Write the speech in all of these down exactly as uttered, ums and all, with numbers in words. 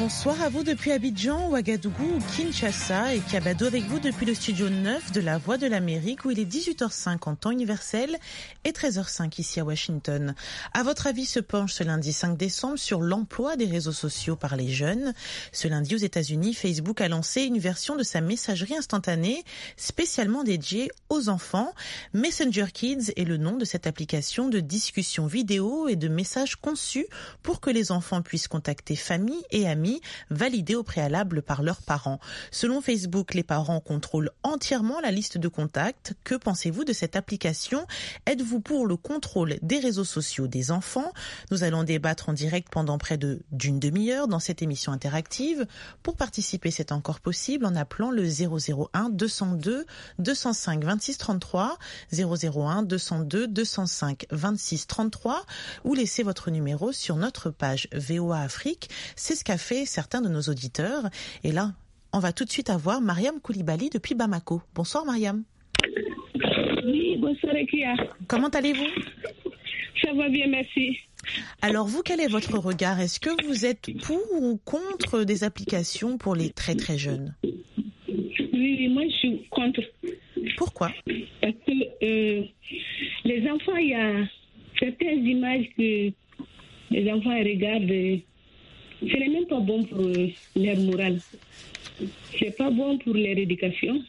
Bonsoir à vous depuis Abidjan, Ouagadougou ou Kinshasa et Kiabado avec vous depuis le studio neuf de la Voix de l'Amérique où il est dix-huit heures cinq en temps universel et treize heures cinq ici à Washington. À votre avis se penche ce lundi cinq décembre sur l'emploi des réseaux sociaux par les jeunes. Ce lundi aux États-Unis, Facebook a lancé une version de sa messagerie instantanée spécialement dédiée aux enfants. Messenger Kids est le nom de cette application de discussion vidéo et de messages conçus pour que les enfants puissent contacter famille et amis validés au préalable par leurs parents. Selon Facebook, les parents contrôlent entièrement la liste de contacts. Que pensez-vous de cette application ? Êtes-vous pour le contrôle des réseaux sociaux des enfants ? Nous allons débattre en direct pendant près de, d'une demi-heure dans cette émission interactive. Pour participer, c'est encore possible en appelant le zéro zéro un deux zéro deux deux zéro cinq vingt-six trente-trois, zéro zéro un deux zéro deux deux zéro cinq vingt-six trente-trois ou laissez votre numéro sur notre page V O A Afrique. C'est ce qu'a fait certains de nos auditeurs. Et là, on va tout de suite avoir Mariam Koulibaly depuis Bamako. Bonsoir Mariam. Oui, bonsoir Ekia. Comment allez-vous ? Ça va bien, merci. Alors vous, quel est votre regard ? Est-ce que vous êtes pour ou contre des applications pour les très très jeunes ? Oui, oui, moi je suis contre. Pourquoi ? Parce que euh, les enfants, il y a certaines images que les enfants regardent. Ce n'est même pas bon pour leur morale. C'est pas bon pour leur éducation.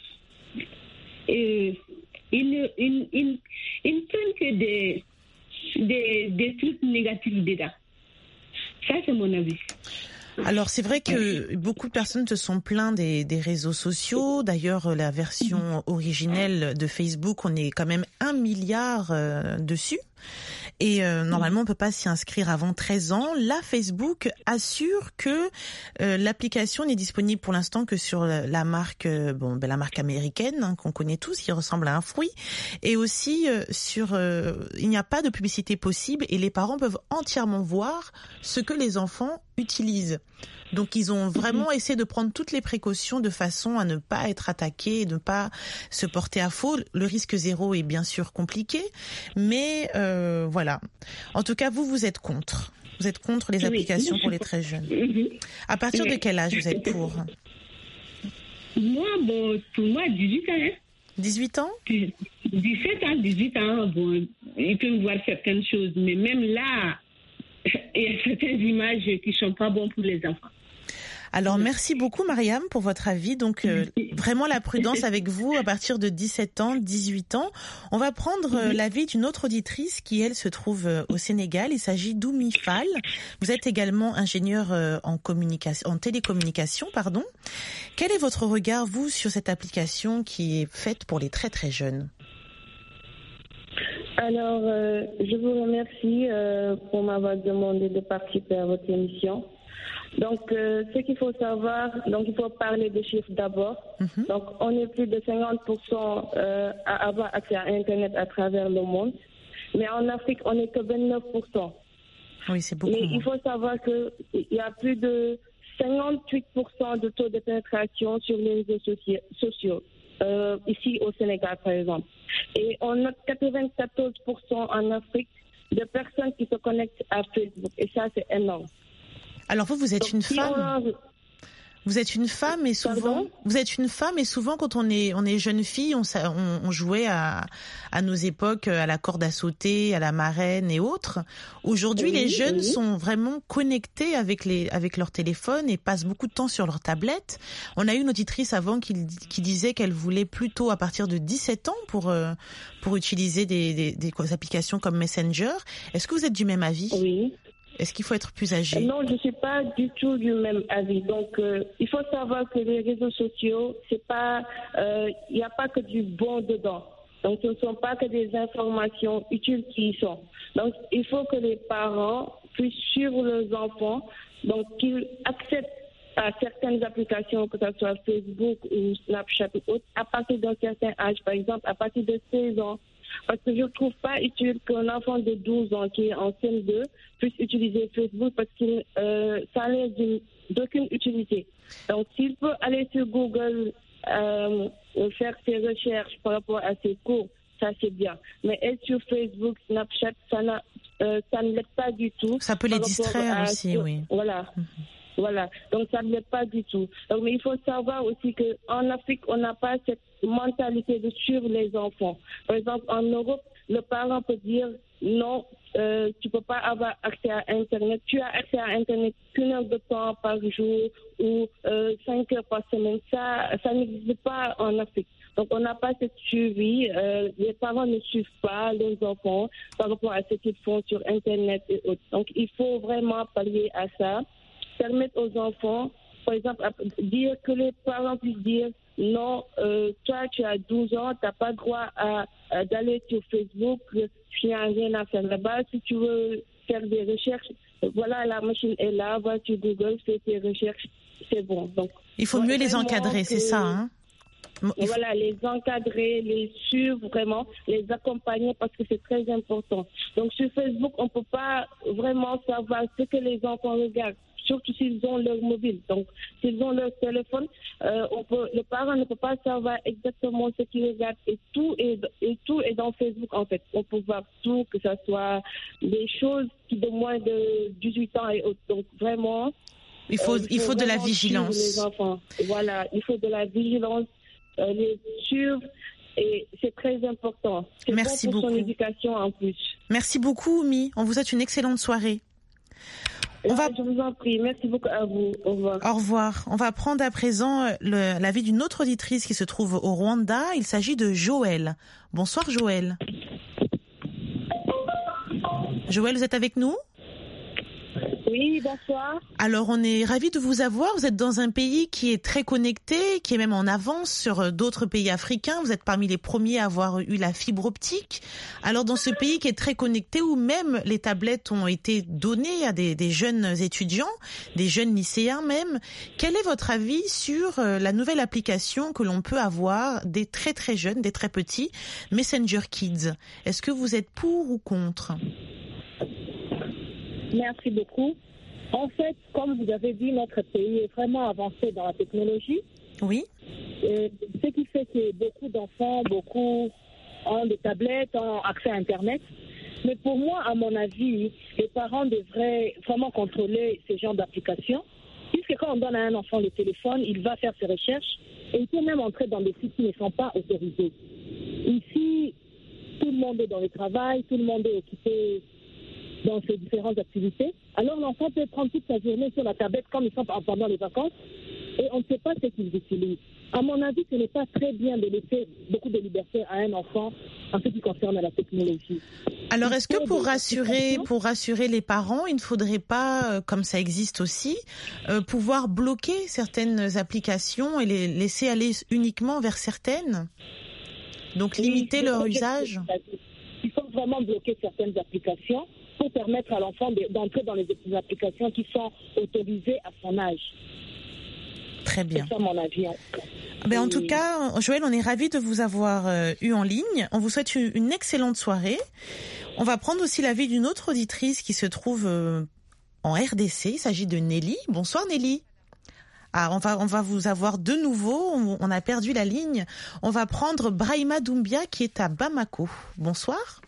Et ils, ils, ils, ils ne prennent que des, des, des trucs négatifs dedans. Ça, c'est mon avis. Alors c'est vrai que beaucoup de personnes se sont plaints des, des réseaux sociaux. D'ailleurs, la version originelle de Facebook, on est quand même un milliard euh, dessus. Et euh, normalement, on peut pas s'y inscrire avant treize ans. Là, Facebook assure que euh, l'application n'est disponible pour l'instant que sur la, la marque, euh, bon, ben, la marque américaine hein, qu'on connaît tous, qui ressemble à un fruit, et aussi euh, sur, euh, il n'y a pas de publicité possible et les parents peuvent entièrement voir ce que les enfants utilisent. Donc, ils ont vraiment essayé de prendre toutes les précautions de façon à ne pas être attaqués, de ne pas se porter à faux. Le risque zéro est bien sûr compliqué, mais euh, voilà. En tout cas, vous, vous êtes contre. Vous êtes contre les applications oui, pour les très jeunes. À partir oui. de quel âge vous êtes pour ? Moi, bon, pour moi, dix-huit ans. Hein. dix-huit ans ? dix-sept ans, dix-huit ans. Bon, ils peuvent voir certaines choses, mais même là, il y a certaines images qui ne sont pas bonnes pour les enfants. Alors, merci beaucoup, Mariam, pour votre avis. Donc, euh, vraiment la prudence avec vous à partir de dix-sept ans, dix-huit ans. On va prendre euh, l'avis d'une autre auditrice qui, elle, se trouve euh, au Sénégal. Il s'agit d'Oumi Fall. Vous êtes également ingénieur euh, en communication, en télécommunication, pardon. Quel est votre regard, vous, sur cette application qui est faite pour les très, très jeunes ? Alors, euh, je vous remercie euh, pour m'avoir demandé de participer à votre émission. Donc, euh, ce qu'il faut savoir, donc il faut parler des chiffres d'abord. Mm-hmm. Donc, on est plus de cinquante pour cent euh, à avoir accès à Internet à travers le monde. Mais en Afrique, on n'est que vingt-neuf pour cent. Oui, c'est beaucoup. Mais il faut savoir qu'il y a plus de cinquante-huit pour cent de taux de pénétration sur les réseaux soci- sociaux, euh, ici au Sénégal, par exemple. Et on a quatre-vingt-quatorze pour cent en Afrique de personnes qui se connectent à Facebook. Et ça, c'est énorme. Alors vous, vous êtes Donc, une si femme. A... Vous êtes une femme et souvent, Pardon vous êtes une femme et souvent quand on est on est jeune fille, on, on, on jouait à à nos époques à la corde à sauter, à la marraine et autres. Aujourd'hui, oui, les jeunes oui. sont vraiment connectés avec les avec leur téléphone et passent beaucoup de temps sur leur tablette. On a eu une auditrice avant qui qui disait qu'elle voulait plutôt à partir de dix-sept ans pour euh, pour utiliser des, des des applications comme Messenger. Est-ce que vous êtes du même avis ? Oui. Est-ce qu'il faut être plus âgé ? Non, je ne suis pas du tout du même avis. Donc, euh, il faut savoir que les réseaux sociaux, c'est pas, il euh, n'y a pas que du bon dedans. Donc, ce ne sont pas que des informations utiles qui y sont. Donc, il faut que les parents puissent suivre leurs enfants, donc qu'ils acceptent à certaines applications, que ce soit Facebook ou Snapchat ou autre, à partir d'un certain âge, par exemple, à partir de seize ans. Parce que je ne trouve pas utile qu'un enfant de douze ans qui est en C M deux puisse utiliser Facebook parce que euh, ça n'a d'aucune utilité. Donc, s'il peut aller sur Google, euh, faire ses recherches par rapport à ses cours, ça c'est bien. Mais être sur Facebook, Snapchat, ça, n'a, euh, ça ne l'aide pas du tout. Ça peut les distraire à, aussi, oui. Voilà. Mm-hmm. Voilà, donc ça ne l'est pas du tout. Donc, mais il faut savoir aussi qu'en Afrique, on n'a pas cette mentalité de suivre les enfants. Par exemple, en Europe, le parent peut dire non, euh, tu ne peux pas avoir accès à Internet. Tu as accès à Internet qu'une heure de temps par jour ou euh, cinq heures par semaine. Ça, ça n'existe pas en Afrique. Donc, on n'a pas cette suivi. Euh, les parents ne suivent pas leurs enfants par rapport à ce qu'ils font sur Internet et autres. Donc, il faut vraiment pallier à ça. Permettre aux enfants, par exemple, dire que les parents puissent dire non, euh, toi tu as douze ans, tu n'as pas droit à, à, d'aller sur Facebook, tu n'as rien à faire là-bas. Si tu veux faire des recherches, voilà, la machine est là, va sur Google, fais tes recherches, c'est bon. Donc, il faut mieux les encadrer, c'est ça, hein? Voilà, les encadrer, les suivre vraiment, les accompagner parce que c'est très important. Donc sur Facebook, on ne peut pas vraiment savoir ce que les enfants regardent, surtout s'ils ont leur mobile. Donc s'ils ont leur téléphone, euh, on peut, le parent ne peut pas savoir exactement ce qu'ils regardent et tout est, et tout est dans Facebook en fait. On peut voir tout, que ce soit des choses qui de moins de dix-huit ans et autres. Donc vraiment... Il faut, euh, il faut, il faut de la vigilance. Les enfants. Voilà, il faut de la vigilance. Euh, les suivre et c'est très important. C'est Merci bon pour beaucoup. Son éducation en plus. Merci beaucoup, Oumi. On vous souhaite une excellente soirée. On va... Je vous en prie. Merci beaucoup à vous. Au revoir. Au revoir. On va prendre à présent le, l'avis d'une autre auditrice qui se trouve au Rwanda. Il s'agit de Joël. Bonsoir, Joël. Joël, vous êtes avec nous ? Oui, bonsoir. Alors, on est ravis de vous avoir. Vous êtes dans un pays qui est très connecté, qui est même en avance sur d'autres pays africains. Vous êtes parmi les premiers à avoir eu la fibre optique. Alors, dans ce pays qui est très connecté, où même les tablettes ont été données à des, des jeunes étudiants, des jeunes lycéens même, quel est votre avis sur la nouvelle application que l'on peut avoir des très très jeunes, des très petits, Messenger Kids? Est-ce que vous êtes pour ou contre? Merci beaucoup. En fait, comme vous avez dit, notre pays est vraiment avancé dans la technologie. Oui. Et ce qui fait que beaucoup d'enfants, beaucoup ont des tablettes, ont accès à Internet. Mais pour moi, à mon avis, les parents devraient vraiment contrôler ce genre d'applications. Puisque quand on donne à un enfant le téléphone, il va faire ses recherches et il peut même entrer dans des sites qui ne sont pas autorisés. Ici, tout le monde est dans le travail, tout le monde est occupé dans ces différentes activités. Alors l'enfant peut prendre toute sa journée sur la tablette comme ils sont pendant les vacances et on ne sait pas ce qu'ils utilisent. À mon avis, ce n'est pas très bien de laisser beaucoup de liberté à un enfant en ce qui concerne la technologie. Alors est-ce que pour rassurer, pour rassurer les parents, il ne faudrait pas, comme ça existe aussi, euh, pouvoir bloquer certaines applications et les laisser aller uniquement vers certaines? Donc limiter leur usage? Il faut vraiment bloquer certaines applications pour permettre à l'enfant d'entrer dans les applications qui sont autorisées à son âge. Très bien. C'est ça mon avis. Ben, en tout cas, Joël, on est ravis de vous avoir euh, eu en ligne. On vous souhaite une, une excellente soirée. On va prendre aussi l'avis d'une autre auditrice qui se trouve euh, en R D C. Il s'agit de Nelly. Bonsoir Nelly. Ah, on va, on va vous avoir de nouveau. On, on a perdu la ligne. On va prendre Brahima Doumbia qui est à Bamako. Bonsoir.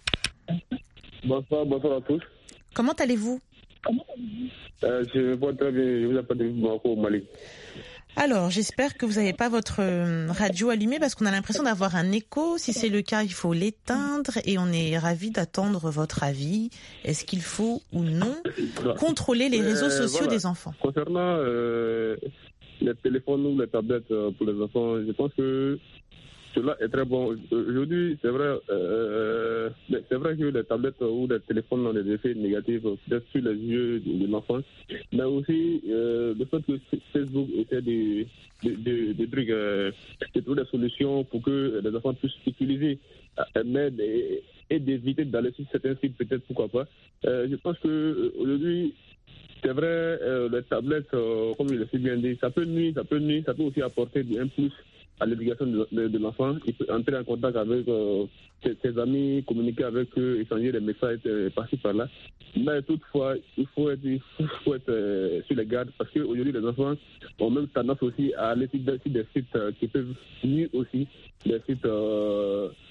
Bonsoir, bonsoir à tous. Comment allez-vous? Comment allez-vous euh, Je me porte très bien, je vous appelle de Bamako au Mali. Alors, j'espère que vous n'avez pas votre radio allumée parce qu'on a l'impression d'avoir un écho. Si c'est le cas, il faut l'éteindre et on est ravis d'attendre votre avis. Est-ce qu'il faut ou non contrôler les réseaux sociaux euh, voilà. des enfants? Concernant euh, les téléphones ou les tablettes pour les enfants, je pense que cela est très bon. Aujourd'hui, c'est vrai, euh, c'est vrai que les tablettes ou les téléphones ont des effets négatifs peut-être sur les yeux de l'enfant, mais aussi euh, le fait que Facebook essaie de, de, de, de, trucs, euh, de trouver des solutions pour que les enfants puissent utiliser l'aide et, et d'éviter d'aller sur certains sites, peut-être pourquoi pas. Euh, je pense qu'aujourd'hui, c'est vrai, euh, les tablettes, euh, comme je l'ai bien dit, ça peut nuire, ça peut nuire, ça peut aussi apporter un plus à l'éducation de, de, de l'enfant. Il peut entrer en contact avec euh, ses, ses amis, communiquer avec eux, échanger des messages euh, par-ci par-là. Mais toutefois, il faut être, il faut être euh, sur les gardes parce qu'aujourd'hui, les enfants ont même tendance aussi à aller sur des, sur des sites euh, qui peuvent nuire aussi, des sites euh,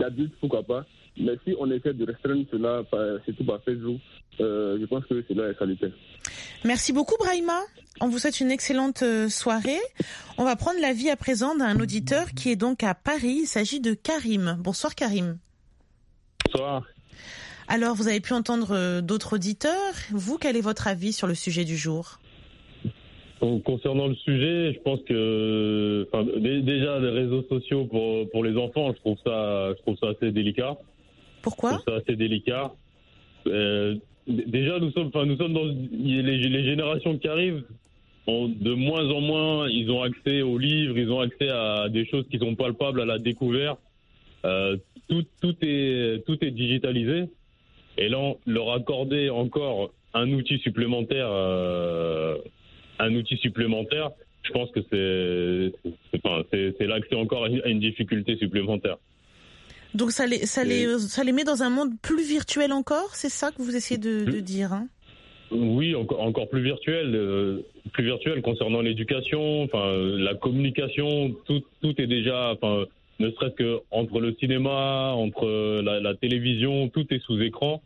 l'adulte, pourquoi pas. Mais si on essaie de restreindre cela, surtout par Facebook, euh, je pense que cela est salutaire. Merci beaucoup Brahima. On vous souhaite une excellente soirée. On va prendre l'avis à présent d'un auditeur qui est donc à Paris. Il s'agit de Karim. Bonsoir Karim. Bonsoir. Alors, vous avez pu entendre d'autres auditeurs. Vous, quel est votre avis sur le sujet du jour ? Donc, concernant le sujet, je pense que enfin, d- déjà les réseaux sociaux pour pour les enfants, je trouve ça je trouve ça assez délicat. Pourquoi ? Je trouve ça assez délicat. Euh, d- déjà, nous sommes enfin nous sommes dans les, les générations qui arrivent. On, de moins en moins, ils ont accès aux livres, ils ont accès à des choses qui sont palpables, à la découverte. Euh, tout tout est tout est digitalisé. Et là, leur accorder encore un outil supplémentaire. Euh, un outil supplémentaire, je pense que c'est, c'est, enfin, c'est, c'est l'accès encore à une difficulté supplémentaire. Donc ça les, ça, les, ça les met dans un monde plus virtuel encore, c'est ça que vous essayez de, de dire hein ? Oui, encore, encore plus virtuel, euh, plus virtuel concernant l'éducation, enfin la communication, tout, tout est déjà, enfin ne serait-ce que entre le cinéma, entre la, la télévision, tout est sous écran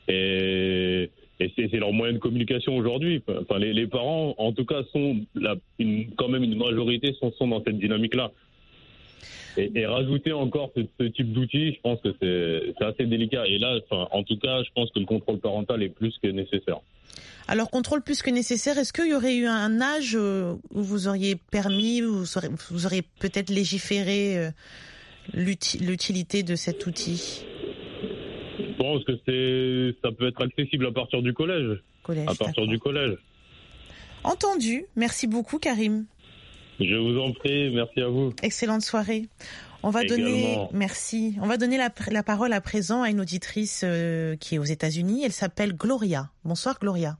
et Et c'est, c'est leur moyen de communication aujourd'hui. Enfin, les, les parents, en tout cas, sont la, une, quand même une majorité sont, sont dans cette dynamique-là. Et, et rajouter encore ce, ce type d'outils, je pense que c'est, c'est assez délicat. Et là, enfin, en tout cas, je pense que le contrôle parental est plus que nécessaire. Alors, contrôle plus que nécessaire, est-ce qu'il y aurait eu un âge où vous auriez permis, où vous auriez, vous auriez peut-être légiféré l'utilité de cet outil ? Je pense que c'est, ça peut être accessible à partir du collège. collège à partir d'accord. du collège. Entendu. Merci beaucoup, Karim. Je vous en prie. Merci à vous. Excellente soirée. On va Également. donner, merci. On va donner la, la parole à présent à une auditrice euh, qui est aux États-Unis. Elle s'appelle Gloria. Bonsoir, Gloria.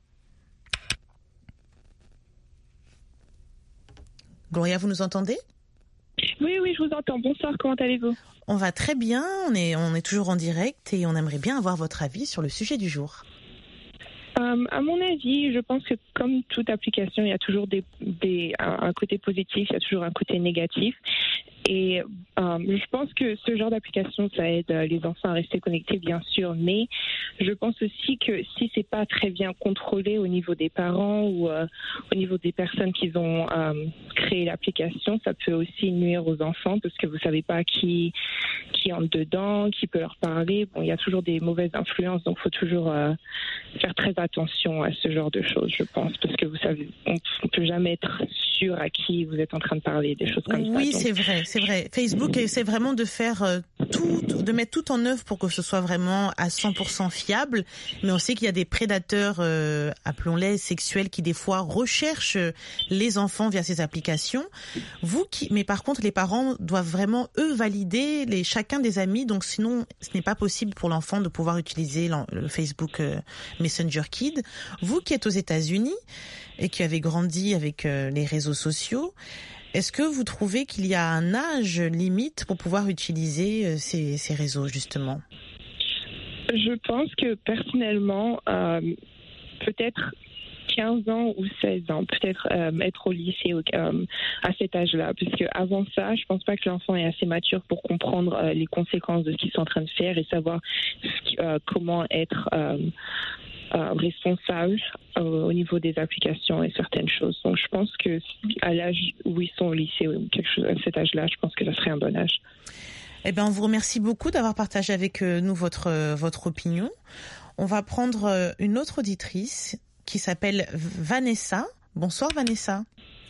Gloria, vous nous entendez ? Oui, oui, je vous entends. Bonsoir, comment allez-vous ? On va très bien, on est, on est toujours en direct et on aimerait bien avoir votre avis sur le sujet du jour. Euh, à mon avis, je pense que comme toute application, il y a toujours des, des, un côté positif, il y a toujours un côté négatif. Et euh, je pense que ce genre d'application, ça aide les enfants à rester connectés, bien sûr. Mais je pense aussi que si c'est pas très bien contrôlé au niveau des parents ou euh, au niveau des personnes qui ont euh, créé l'application, ça peut aussi nuire aux enfants parce que vous savez pas qui qui entre dedans, qui peut leur parler. Bon, il y a toujours des mauvaises influences, donc il faut toujours euh, faire très attention à ce genre de choses, je pense, parce que vous savez, on ne peut jamais être sûr à qui vous êtes en train de parler, des choses comme oui, ça. Oui, c'est vrai, c'est vrai. Facebook essaie vraiment de faire euh, tout, de mettre tout en œuvre pour que ce soit vraiment à cent pour cent fiable, mais on sait qu'il y a des prédateurs, euh, appelons-les sexuels, qui des fois recherchent les enfants via ces applications. Vous qui, mais par contre, les parents doivent vraiment, eux, valider les, chacun des amis, donc sinon, ce n'est pas possible pour l'enfant de pouvoir utiliser le Facebook euh, Messenger Kids. Vous qui êtes aux États-Unis et qui avez grandi avec euh, les réseaux sociaux, est-ce que vous trouvez qu'il y a un âge limite pour pouvoir utiliser euh, ces, ces réseaux, justement ? Je pense que personnellement, euh, peut-être quinze ans ou seize ans, peut-être euh, être au lycée euh, à cet âge-là, puisque avant ça, je pense pas que l'enfant est assez mature pour comprendre euh, les conséquences de ce qu'ils sont en train de faire et savoir euh, comment être euh, euh, responsable euh, au niveau des applications et certaines choses. Donc, je pense que à l'âge où ils sont au lycée ou quelque chose à cet âge-là, je pense que ça serait un bon âge. Eh bien, on vous remercie beaucoup d'avoir partagé avec nous votre votre opinion. On va prendre une autre auditrice qui s'appelle Vanessa. Bonsoir Vanessa.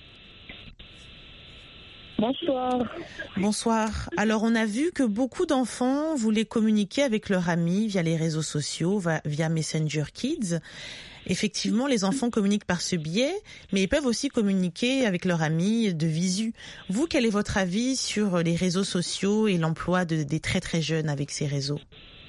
Bonsoir. Bonsoir. Alors on a vu que beaucoup d'enfants voulaient communiquer avec leurs amis via les réseaux sociaux, via Messenger Kids. Effectivement, les enfants communiquent par ce biais, mais ils peuvent aussi communiquer avec leurs amis de visu. Vous, quel est votre avis sur les réseaux sociaux et l'emploi de, des très très jeunes avec ces réseaux ?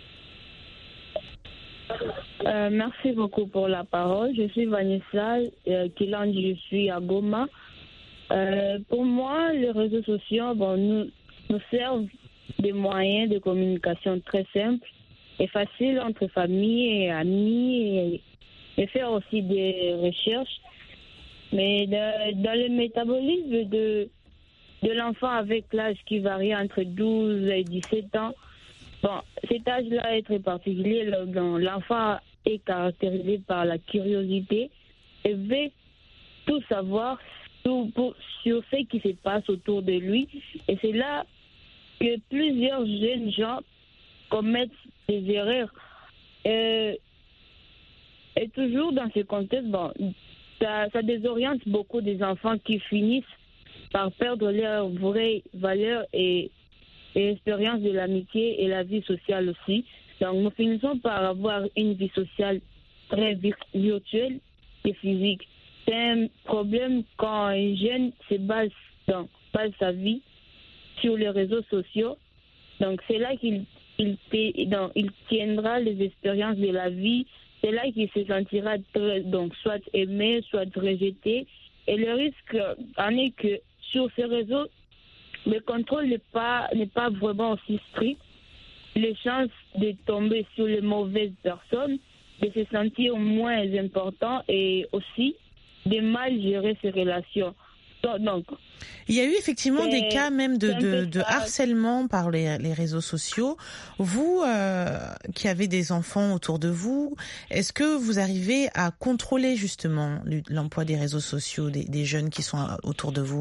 Euh, merci beaucoup pour la parole. Je suis Vanessa euh, Kiland, je suis à Goma. Euh, pour moi, les réseaux sociaux bon, nous, nous servent des moyens de communication très simples et faciles entre familles et amis et, et faire aussi des recherches. Mais de, dans le métabolisme de, de l'enfant avec l'âge qui varie entre douze et dix-sept ans, Bon, cet âge-là est très particulier. L'enfant est caractérisé par la curiosité et veut tout savoir sur, pour, sur ce qui se passe autour de lui. Et c'est là que plusieurs jeunes gens commettent des erreurs. Euh, et toujours dans ce contexte, bon, ça, ça désoriente beaucoup des enfants qui finissent par perdre leurs vraies valeurs et et l'expérience de l'amitié et la vie sociale aussi. Donc, nous finissons par avoir une vie sociale très virtuelle et physique. C'est un problème quand un jeune se base, dans, base sa vie sur les réseaux sociaux. Donc, c'est là qu'il il, donc, il tiendra les expériences de la vie. C'est là qu'il se sentira très, donc, soit aimé, soit rejeté. Et le risque en est que sur ces réseaux, le contrôle n'est pas, n'est pas vraiment aussi strict. Les chances de tomber sur les mauvaises personnes, de se sentir moins important et aussi de mal gérer ses relations. Donc, il y a eu effectivement des cas même de, de, de harcèlement par les, les réseaux sociaux. Vous, euh, qui avez des enfants autour de vous, est-ce que vous arrivez à contrôler justement l'emploi des réseaux sociaux des, des jeunes qui sont autour de vous ?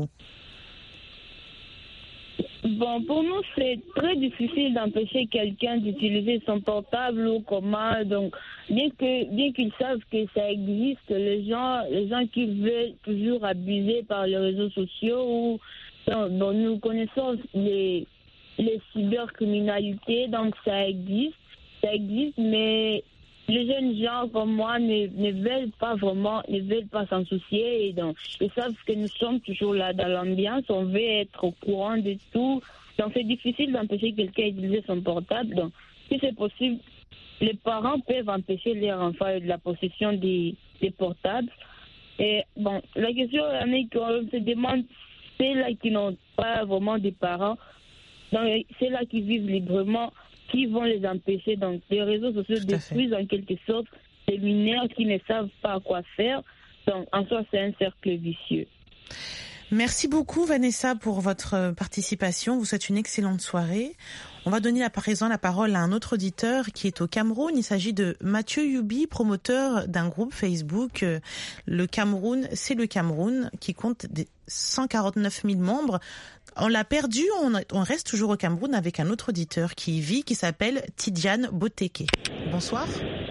Bon, pour nous, c'est très difficile d'empêcher quelqu'un d'utiliser son portable ou comment. Donc, bien que bien qu'ils savent que ça existe, les gens, les gens qui veulent toujours abuser par les réseaux sociaux ou bon, nous connaissons les les cybercriminalités, donc ça existe, ça existe, mais les jeunes gens comme moi ne, ne veulent pas vraiment, ne veulent pas s'en soucier et donc ils savent que nous sommes toujours là dans l'ambiance, on veut être au courant de tout. Donc c'est difficile d'empêcher quelqu'un d'utiliser son portable. Donc si c'est possible, les parents peuvent empêcher leurs enfants de la possession des, des portables. Et bon, la question est qu'on se demande, c'est là qui n'ont pas vraiment des parents, donc c'est là qui vivent librement, qui vont les empêcher. Donc, les réseaux sociaux détruisent en quelque sorte les mineurs qui ne savent pas quoi faire. Donc, en soi, c'est un cercle vicieux. Merci beaucoup, Vanessa, pour votre participation. Vous souhaite une excellente soirée. On va donner à présent la parole à un autre auditeur qui est au Cameroun. Il s'agit de Mathieu Youbi, promoteur d'un groupe Facebook. Le Cameroun, c'est le Cameroun, qui compte des cent quarante-neuf mille membres. On l'a perdu, on, on reste toujours au Cameroun avec un autre auditeur qui y vit, qui s'appelle Tidiane Boteke. Bonsoir.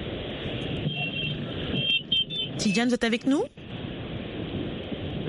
Tidiane, vous êtes avec nous ? Tidiane ?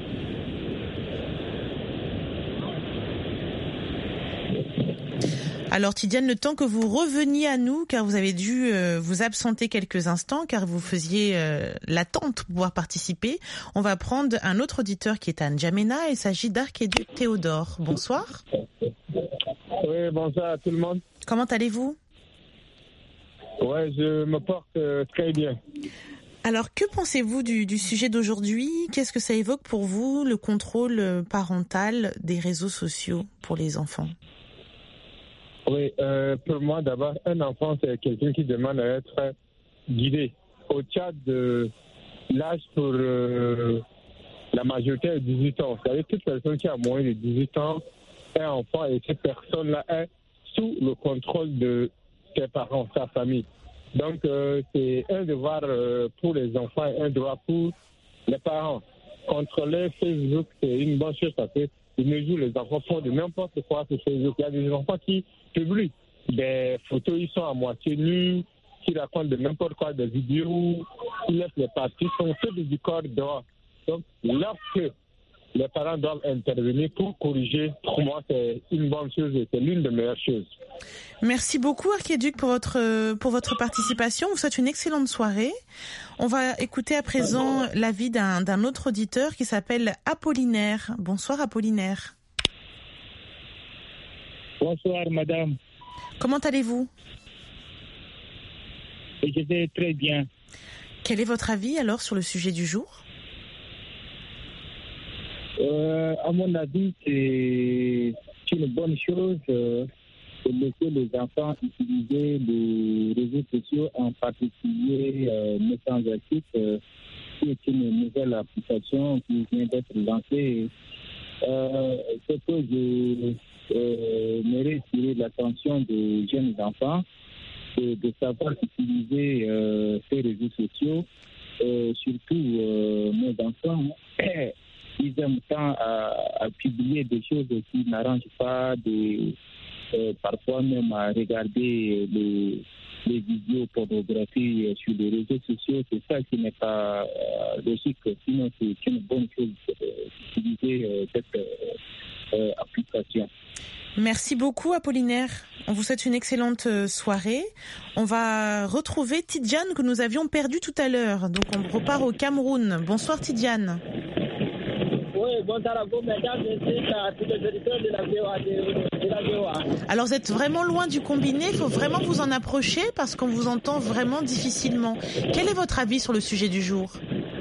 Alors Tidiane, le temps que vous reveniez à nous, car vous avez dû euh, vous absenter quelques instants, car vous faisiez euh, l'attente pour pouvoir participer, on va prendre un autre auditeur qui est à N'Djamena. Il s'agit d'Archéduc Théodore. Bonsoir. Oui, bonsoir à tout le monde. Comment allez-vous ? Oui, je me porte euh, très bien. Alors, que pensez-vous du, du sujet d'aujourd'hui ? Qu'est-ce que ça évoque pour vous, le contrôle parental des réseaux sociaux pour les enfants ? Oui, euh, pour moi, d'abord, un enfant, c'est quelqu'un qui demande à être guidé. Au-delà de l'âge pour euh, la majorité de dix-huit ans, c'est-à-dire toute personne qui a moins de dix-huit ans est enfant et cette personne-là est sous le contrôle de ses parents, sa famille. Donc, euh, c'est un devoir euh, pour les enfants et un devoir pour les parents. Contrôler Facebook, c'est une bonne chose parce que de nos jours, les enfants font de n'importe quoi sur Facebook. Il y a des enfants qui publient des photos, ils sont à moitié nus, qui racontent de n'importe quoi, des vidéos, qui laissent les parties, sont faits du corps dehors. Donc, lorsque les parents doivent intervenir pour corriger, pour moi, c'est une bonne chose et c'est l'une des meilleures choses. Merci beaucoup, Archéduc, pour votre, pour votre participation. Je vous souhaite une excellente soirée. On va écouter à présent l'avis d'un, d'un autre auditeur qui s'appelle Apollinaire. Bonsoir, Apollinaire. Bonsoir, madame. Comment allez-vous ? Je vais très bien. Quel est votre avis alors sur le sujet du jour ? Euh, à mon avis, c'est une bonne chose euh, de laisser les enfants utiliser les réseaux sociaux, en particulier euh, Messenger, euh, qui est une nouvelle application qui vient d'être lancée. Euh, ce que je euh, me réfère l'attention des jeunes enfants, de, de savoir utiliser euh, ces réseaux sociaux. Euh, surtout euh, nos enfants, ils aiment tant à, à publier des choses qui n'arrangent pas, des, euh, parfois même à regarder les, les vidéos pornographiques sur les réseaux sociaux. C'est ça qui n'est pas euh, logique, sinon c'est une bonne chose d'utiliser euh, cette euh, application. Merci beaucoup Apollinaire. On vous souhaite une excellente soirée. On va retrouver Tidjane que nous avions perdue tout à l'heure. Donc on repart au Cameroun. Bonsoir Tidjane. Oui, bonsoir à vous, mesdames, et à tous les auditeurs de la V O A. De la V O A. Alors vous êtes vraiment loin du combiné, il faut vraiment vous en approcher parce qu'on vous entend vraiment difficilement. Quel est votre avis sur le sujet du jour ?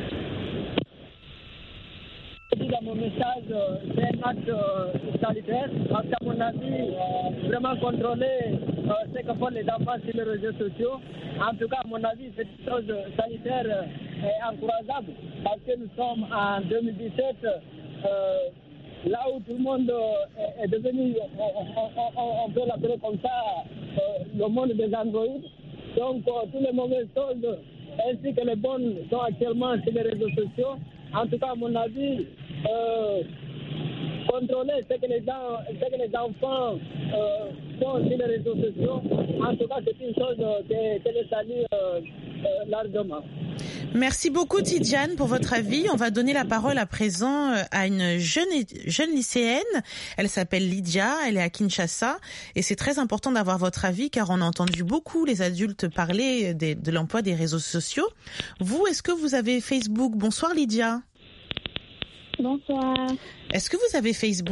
Dans mon message, c'est un acte euh, sanitaire, parce qu'à mon avis, euh, vraiment contrôler euh, ce que font les enfants sur les réseaux sociaux. En tout cas, à mon avis, c'est une chose sanitaire euh, et encourageable, parce que nous sommes en deux mille dix-sept, euh, là où tout le monde euh, est devenu, on, on, on, on peut l'appeler comme ça, euh, le monde des androïdes. Donc, euh, toutes les mauvaises choses, ainsi que les bonnes, sont actuellement sur les réseaux sociaux. En tout cas, à mon avis, euh, contrôler ce que les, gens, ce que les enfants euh, font sur les réseaux sociaux, en tout cas, c'est une chose que, que les salue euh, euh, largement. Merci beaucoup Tidjane pour votre avis. On va donner la parole à présent à une jeune, jeune lycéenne. Elle s'appelle Lydia, elle est à Kinshasa et c'est très important d'avoir votre avis car on a entendu beaucoup les adultes parler de, de l'emploi des réseaux sociaux. Vous, est-ce que vous avez Facebook ? Bonsoir Lydia. Bonsoir. Est-ce que vous avez Facebook ?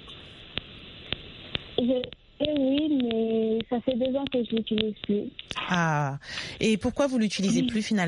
Je... Eh oui, mais ça fait deux ans que je l'utilise plus. Ah, et pourquoi vous l'utilisez plus finalement ?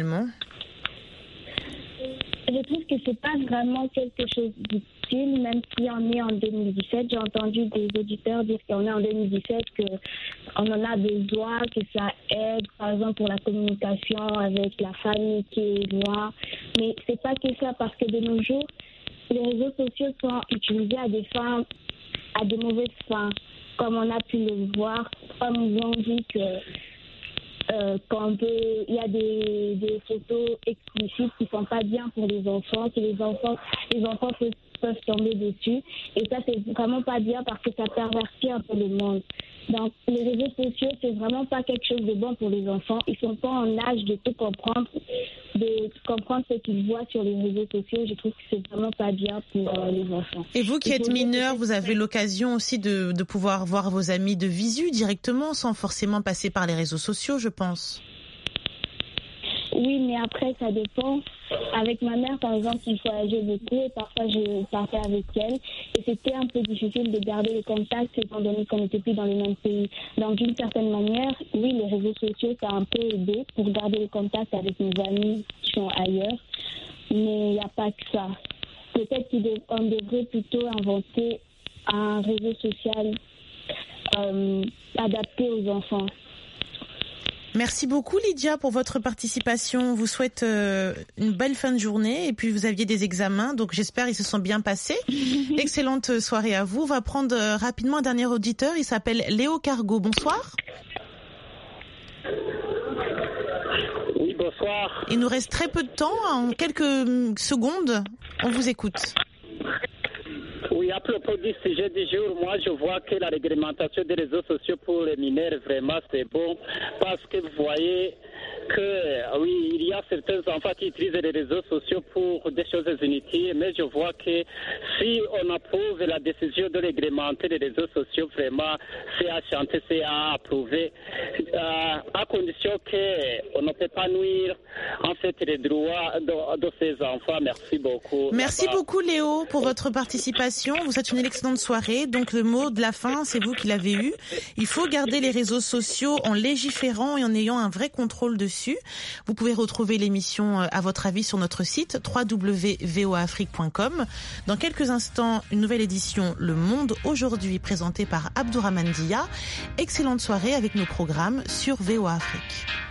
Je trouve que c'est pas vraiment quelque chose d'utile, même si on est en deux mille dix-sept. J'ai entendu des auditeurs dire qu'on est en deux mille dix-sept, qu'on en a besoin, que ça aide, par exemple, pour la communication avec la famille qui est loin. Mais c'est pas que ça, parce que de nos jours, les réseaux sociaux sont utilisés à des fins, à de mauvaises fins. Comme on a pu le voir, comme ils ont dit que euh, qu'on peut, il y a des, des photos explicites qui sont pas bien pour les enfants, que les enfants, les enfants peuvent, peuvent tomber dessus. Et ça, c'est vraiment pas bien parce que ça pervertit un peu le monde. Donc, les réseaux sociaux, c'est vraiment pas quelque chose de bon pour les enfants. Ils sont pas en âge de tout comprendre, de comprendre ce qu'ils voient sur les réseaux sociaux. Je trouve que c'est vraiment pas bien pour euh, les enfants. Et vous qui êtes mineur, vous avez l'occasion aussi de, de pouvoir voir vos amis de visu directement, sans forcément passer par les réseaux sociaux, je pense. Oui, mais après, ça dépend. Avec ma mère, par exemple, il voyageait beaucoup et parfois je partais avec elle. Et c'était un peu difficile de garder le contact étant donné qu'on n'était plus dans le même pays. Donc, d'une certaine manière, oui, les réseaux sociaux, ça a un peu aidé pour garder le contact avec mes amis qui sont ailleurs. Mais il n'y a pas que ça. Peut-être qu'on devrait plutôt inventer un réseau social euh, adapté aux enfants. Merci beaucoup Lydia pour votre participation. On vous souhaite euh, une belle fin de journée et puis vous aviez des examens, donc j'espère qu'ils se sont bien passés. Excellente soirée à vous. On va prendre euh, rapidement un dernier auditeur, il s'appelle Léo Cargo. Bonsoir. Oui, bonsoir. Il nous reste très peu de temps, en quelques secondes, on vous écoute. Oui, à propos du sujet du jour, moi je vois que la réglementation des réseaux sociaux pour les mineurs, vraiment c'est bon, parce que vous voyez que, oui, il y a certains enfants qui utilisent les réseaux sociaux pour des choses inutiles, mais je vois que si on approuve la décision de réglementer les réseaux sociaux, vraiment, c'est à chanter, c'est à approuver, euh, à condition qu'on ne peut pas nuire, en fait, les droits de, de ces enfants. Merci beaucoup. Merci là-bas. beaucoup, Léo, pour votre participation. Vous souhaite une excellente soirée. Donc, le mot de la fin, c'est vous qui l'avez eu. Il faut garder les réseaux sociaux en légiférant et en ayant un vrai contrôle dessus. Vous pouvez retrouver l'émission à votre avis sur notre site w w w point v o a afrique point com. Dans quelques instants, une nouvelle édition Le Monde aujourd'hui présentée par Abdourahmane Dia. Excellente soirée avec nos programmes sur V O A Afrique.